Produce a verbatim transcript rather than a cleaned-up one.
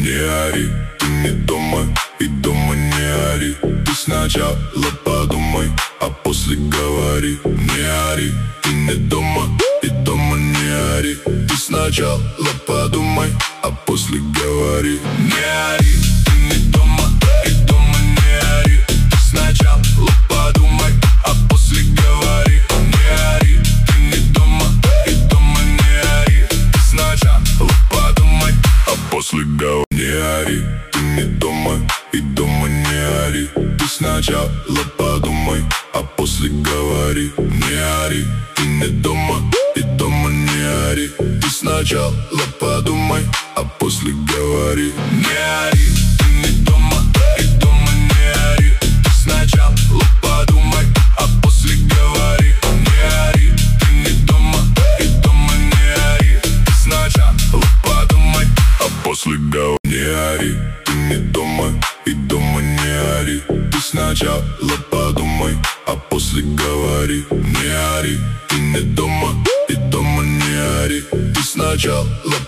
Не ори, ты не дома, и дома не ори. Ты сначала подумай, а после говори. Не ори, ты не дома, и дома не ори. Ты сначала подумай, а после говори. Не ори, ты не дома, и дома не ори. Ты сначала подумай, а после говори. Не ори, ты не дома, и дома не ори. Ты сначала подумай, а после говори. Не ори, ты не дома, и дома не ори. Ты сначала подумай, а после говори. Не ори, ты не дома, и дома не ори. Ты сначала подумай, а после говори. Не ори, ты не дома, и дома не ори. Ты сначала подумай, а после говори. Не ори, ты не дома, и дома не ори. Ты сначала подумай, а после говори. Не ори, ты не дома, и дома не ори. Ты сначала подумай, а после говори. Не ори, ты не дома, и дома не ори. Ты сначала